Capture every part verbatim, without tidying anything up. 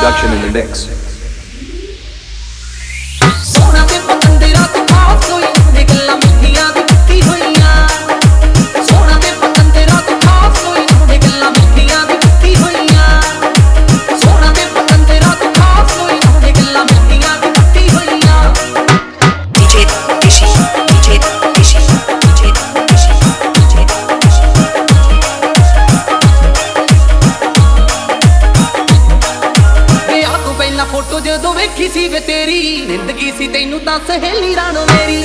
Production in the mix. Photo जो वेखी सी वे तेरी जिंदगी सी तैनू तां सहेली राणो मेरी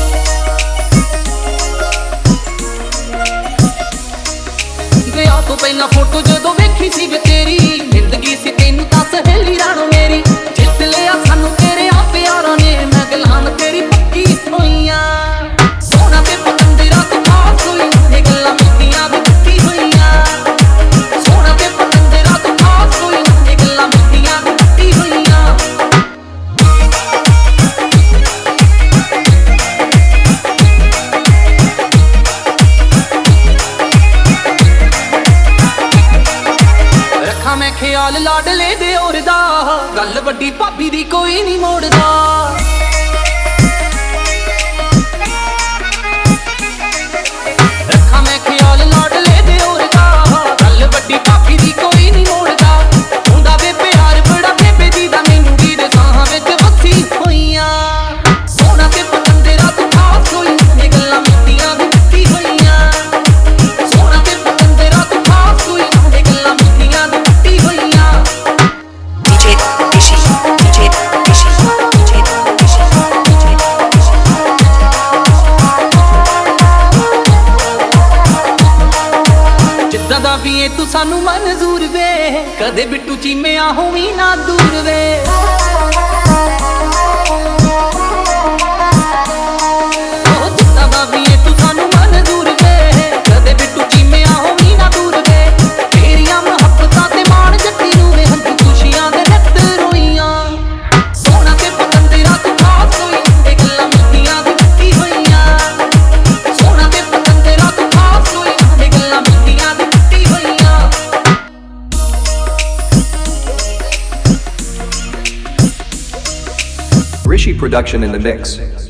विआह तो पहला फोटो जो वेखी सी वे तेरी जिंदगी सी तैनू तां सहेली राणो मेरी जित लिया सानू तेरे आ प्यारा ने मैं गलां तेरी पक्की होईयां सोना ते पतंदरा तू खास होई ये गल्लां मिठियां दी पक्की होईयां सोना ते पतंदरा तू खास होई ये गल्लां मिठियां दी पक्की होईयां मैं ख्याल लाडले दे और दा गल वड्डी भाभी दी कोई नहीं मोड़दा रखा मैं ख्याल लाडले दे और दा गल वड्डी भाभी दी कोई नहीं मोड़दा हुंदा वे प्यार बड़ा बेबे जी दा मैनू दी दे साहां विच वसी होईयां सोना ते पतंदरा तू खास होई ये गल्लां मिठियां दी पक्की होईयां सोना ते पतंदरा तू खास होई ये गल्लां मिठियां दी भी तू सानू मंजूर वे कदे बिट्टू चीमिया होवी ना दूर वे जिद्दां दा भी तू सानू मंजूर वे कदे बिट्टू चीमिया होवी ना दूर वे तेरियां मुहब्बतां ते मान जट्टी नू वे हंझू खुशियां दे नित रोईयां सोना ते पतंदरा तू खास होई ये गल्लां मिठियां दी पक्की होईयां सोना ते पतंदरा तू खास होई ये गल्लां मिठियां दी Rishi Production in the mix.